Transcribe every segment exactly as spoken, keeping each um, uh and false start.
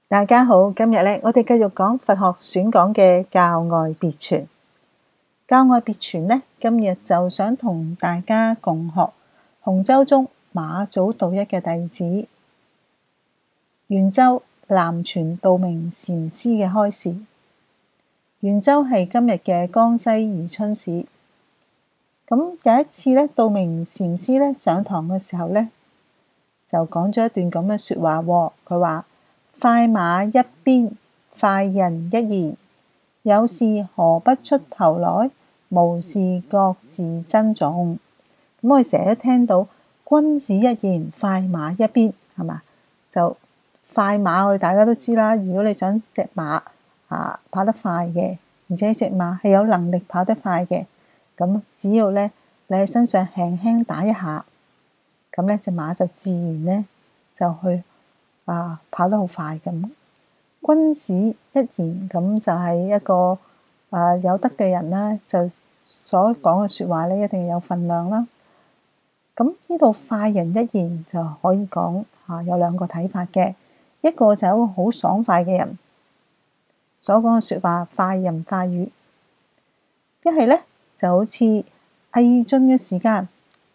大家好，今日咧，我哋繼續講佛學選講嘅教外別傳。教外別傳咧，今日就想同大家共學洪州宗馬祖道一嘅弟子圓州南傳道明禪師嘅開示。圓州係今日嘅江西宜春市。咁有一次咧，道明禪師咧上堂嘅時候咧，就講咗一段咁嘅說話喎。佢話：快馬一鞭，快人一言，有事何不出頭來？無事各自珍重。咁我哋成日都聽到君子一言，快馬一鞭，係嘛？就快馬，我哋大家都知啦。如果你想隻馬啊跑得快嘅，而且隻馬係有能力跑得快嘅，咁只要咧你喺身上輕輕打一下，咁咧隻馬就自然咧就去啊跑得好快咁。君子一言，咁就係一個啊有德嘅人啦，就所講嘅說話咧一定有分量啦。咁呢度快人一言就可以講啊有兩個睇法嘅，一個就係一個好爽快嘅人所講嘅說話快人快語，一係咧就好似魏晉嘅時間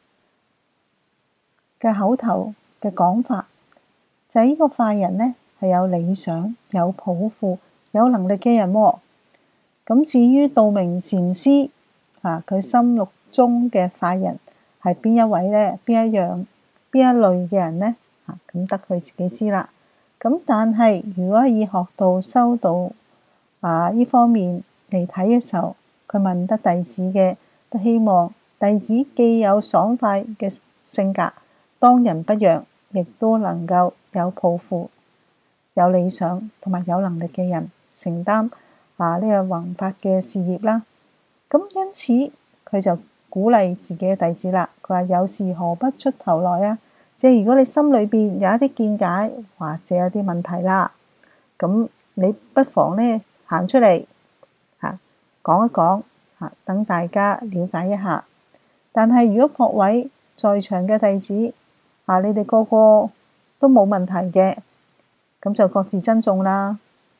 嘅口頭嘅講法，就係呢個快人咧係有理想、有抱負、有能力嘅人喎。咁至於道明禪師啊，佢心目中嘅快人係邊一位咧？邊一樣、邊一類嘅人咧？啊，咁得佢自己知啦。咁但係如果以學道修道啊呢方面嚟睇嘅時候，佢問得弟子嘅，都希望弟子既有爽快嘅性格，當仁不讓，亦都能夠有抱負、有理想同埋有能力嘅人，承擔啊呢個宏法嘅事業啦。咁因此佢就鼓勵自己嘅弟子啦。佢話：有事何不出頭來啊？即係如果你心裏邊有一啲見解或者有啲問題啦，咁你不妨咧行出嚟嚇講一講嚇，等大家了解一下。但係如果各位在場嘅弟子啊，你哋個個都冇問題嘅，咁就各自珍重啦。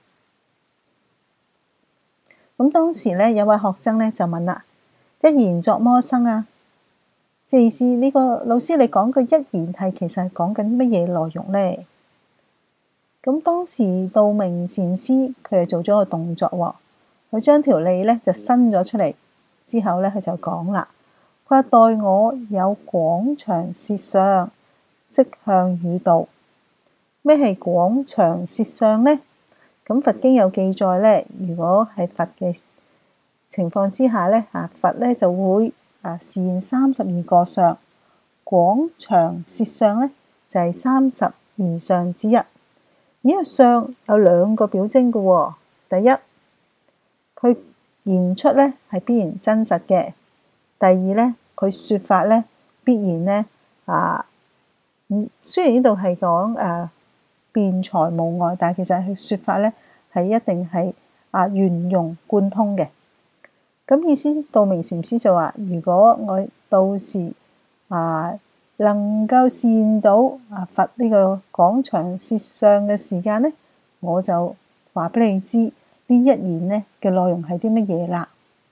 咁當時咧有位學僧咧就問啦：一言作麼生啊？即係意思呢個老師你講嘅一言係其實係講緊乜嘢內容咧？咁當時道明禪師佢係做咗個動作喎，佢將條脷咧就伸咗出嚟，之後咧佢就講啦：佢話待我有廣長舌相，即向汝道。咩係廣長舌相咧？咁佛經有記載咧，如果係佛嘅情況之下咧，啊佛咧就會啊示現三十二個相，廣長舌相咧就係三十二相之一。呢個相有兩個表徵嘅喎，第一，佢言出咧係必然真實嘅；第二咧，佢説法咧必然咧啊，嗯雖然呢度係講誒辯才無礙，但係其實佢説法咧係一定係啊圓融貫通嘅。咁意思，道明禪師就話：如果我到時啊能夠示現到啊佛呢個廣長舌相嘅時間咧，我就話俾你知呢一言咧嘅內容係啲乜嘢啦。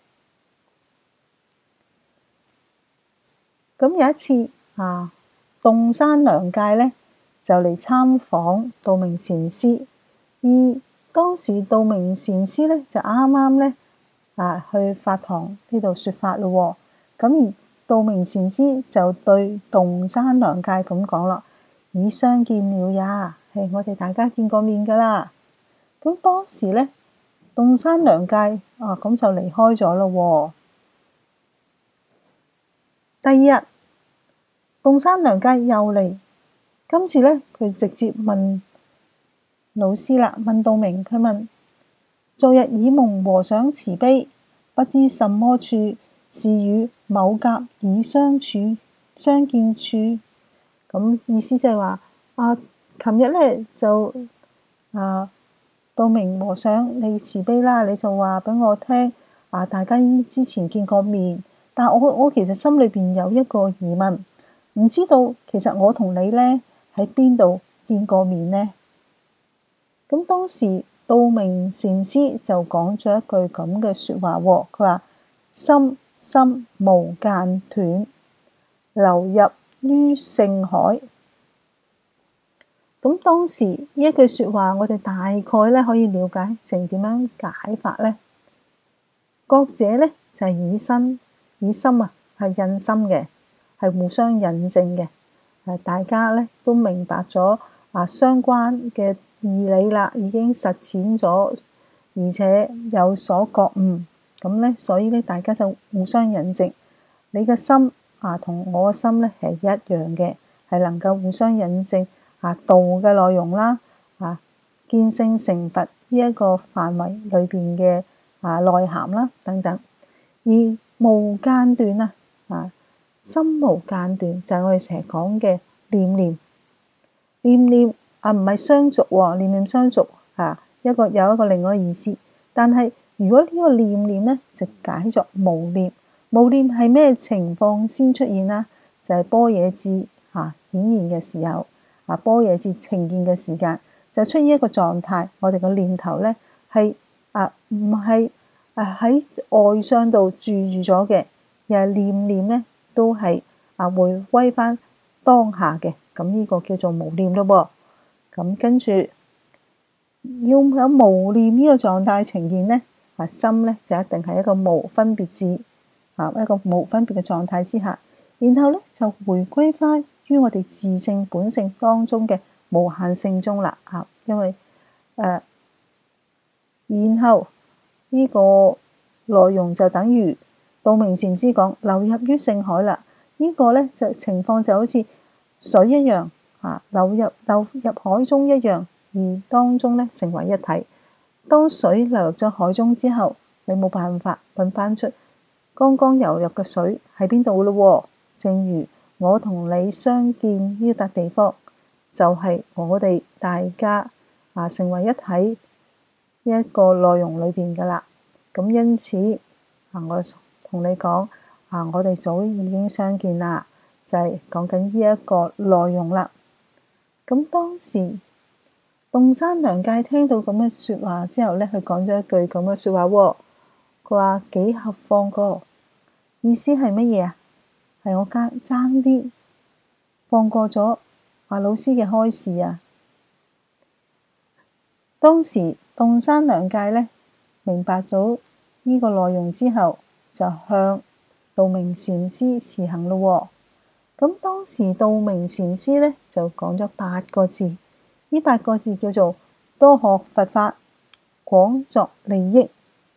咁有一次啊，洞山良介咧就嚟參訪道明禪師，而當時道明禪師咧就啱啱咧啊去法堂呢度説法咯。咁而道明禪師就對洞山良介咁講啦：已相見了也，係我哋大家見過面噶啦。咁當時咧，洞山良介啊咁就離開咗咯。第二日，洞山良介又嚟，今次咧佢直接問老師啦，問道明，佢問：昨日已蒙和尚慈悲，不知什麼處是與某甲已相處相見處？咁意思就係話啊，琴日咧就啊，道明和尚你慈悲啦，你就話俾我聽啊，大家之前見過面，但係我我其實心裏邊有一個疑問，唔知道其實我同你咧喺邊度見過面呢？ 咁當時道明禪師就講咗一句咁嘅説話喎，佢話：心心無間斷，流入於聖海。咁當時呢一句説話，我哋大概咧可以了解成點樣解法呢？覺者咧就係以身以心啊，係印心嘅，係互相印證嘅。誒，大家咧都明白咗啊相關嘅義理啦，已經實踐咗，而且有所覺悟。咁咧，所以咧大家就互相印證，你嘅心啊同我嘅心咧係一樣嘅，係能夠互相印證啊道嘅內容啦，啊見性成佛呢一個範圍裏邊嘅啊內涵啦等等。而無間斷啊，啊心無間斷就係我哋成日講嘅念念念念啊，唔係相續喎，念念相續啊，一個有一個另外嘅意思。但係如果呢個念念咧，就解作無念。無念係咩情況先出現啦？就係般若智嚇顯現嘅時候，啊般若智呈現嘅時間，就出現一個狀態。我哋個念頭咧係啊唔係啊喺外相度住住咗嘅，而係念念咧都係啊回歸翻當下嘅。咁呢個叫做無念咯噃。咁跟住要有無念呢個狀態呈現咧，啊心咧就一定係一個無分別智啊一個無分別嘅狀態之下，然後咧就回歸翻於我哋自性本性當中嘅無限性中啦。啊，因為誒、呃，然後呢個內容就等於道明禪師講流入於聖海啦。呢、這個咧就情況就好似水一樣啊，流入流入海中一樣。而當中咧成為一體。當水流入咗海中之後，你冇辦法揾翻出剛剛游入嘅水喺邊度咯。正如我同你相見呢笪地方，就係、是、我哋大家啊成為一體一個內容裏邊噶啦。咁因此啊，我同你講啊，我哋早已經相見啦，就係講緊呢一個內容啦。咁當時洞山良介聽到咁嘅説話之後咧，佢講咗一句咁嘅説話喎。佢話幾合放過，意思係乜嘢啊？係我爭爭啲放過咗阿老師嘅開示啊！當時洞山良介咧明白咗呢個內容之後，就向道明禪師辭行咯喎。咁當時道明禪師咧就講咗八個字。呢八個字叫做多學佛法，廣作利益。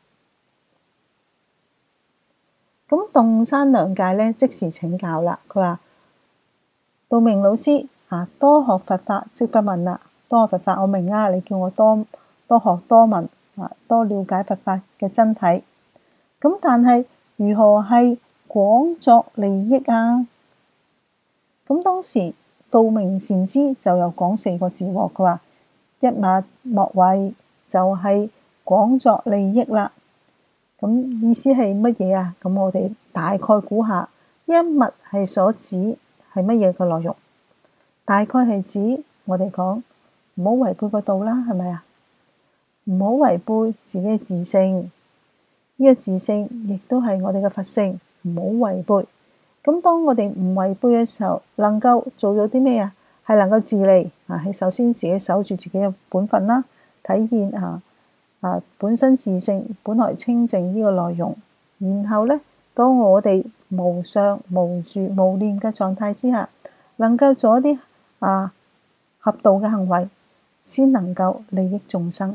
咁洞山良介咧即時請教啦，佢話：道明老師啊，多學佛法即不問啦。多學佛法我明啊，你叫我多多學多問啊，多了解佛法嘅真體。咁但係如何係廣作利益啊？咁當時道明禪師就有講四個字喎，佢話一物莫為，就係廣作利益啦。咁意思係乜嘢啊？咁我哋大概估下，一物係所指係乜嘢嘅內容？大概係指我哋講唔好違背個道啦，係咪啊？唔好違背自己嘅自性，呢個自性亦都係我哋嘅佛性，唔好違背。咁當我哋唔違背嘅時候，能夠做到啲咩啊？係能夠自利啊！係首先自己守住自己嘅本分啦，體現啊啊本身自性本來清淨呢個內容。然後咧，當我哋無相無住無念嘅狀態之下，能夠做一啲啊合道嘅行為，先能夠利益眾生。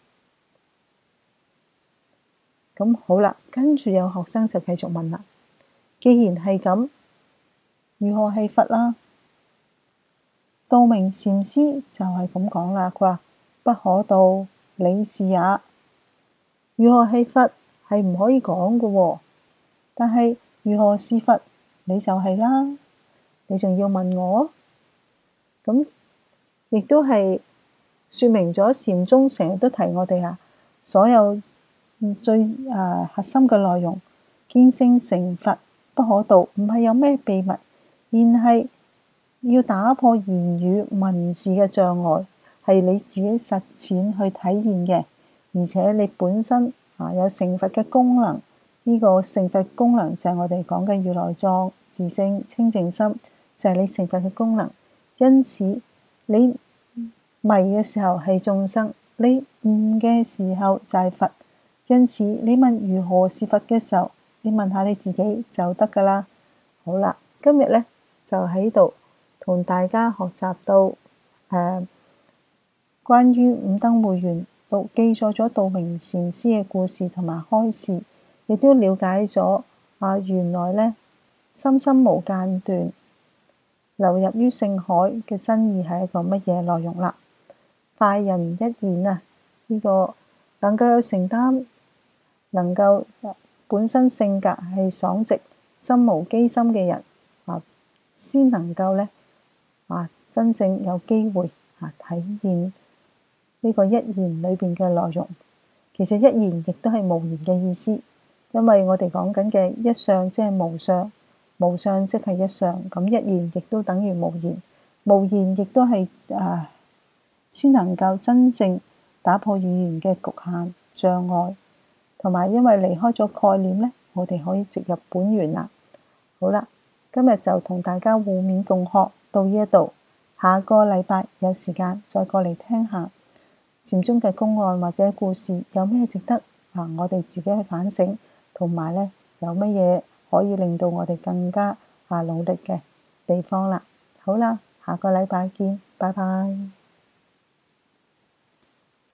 咁好啦，跟住有學生就繼續問啦。既然係咁，如何係佛啦？道明禪師就係咁講啦，佢話不可道，理是也。如何係佛係唔可以講嘅喎，但係如何是佛，你就係啦。你仲要問我？咁亦都係説明咗禪宗成日都提我哋啊，所有最誒、呃、核心嘅內容，見性成佛。不可道，唔係有咩秘密，而係要打破言語文字嘅障礙， 係你自己實踐去體驗嘅，而且你本身啊有成佛嘅功能。呢個成佛功能就係我哋講嘅如來藏、自性、清淨心，就係你成佛嘅功能。因此你迷嘅時候係眾生，你悟嘅時候就係佛。因此你問如何是佛嘅時候，你問下你自己就得㗎啦。好啦，今日咧就喺度同大家學習到誒、呃、關於五燈會元錄記載咗道明禪師嘅故事同埋開示。亦都了解咗啊，原來咧心心無間斷流入於聖海嘅真義係一個乜嘢內容啦？快人一言啊，呢、這個能夠有承擔，能夠本身性格係爽直、心無機心嘅人啊，先能夠咧啊真正有機會啊體驗呢個一言裏邊嘅內容。其實一言亦都係無言嘅意思。因為我哋講緊嘅一相即係無相，無相即係一相，咁一言亦都等於無言，無言亦都係啊，先能夠真正打破語言嘅局限障礙，同埋因為離開咗概念咧，我哋可以直入本源啦。好啦，今日就同大家互勉共學到呢一度，下個禮拜有時間再過嚟聽下禪宗嘅公案或者故事，有咩值得啊我哋自己去反省。同埋咧，有乜嘢可以令到我哋更加啊努力嘅地方啦？好啦，下個禮拜見，拜拜。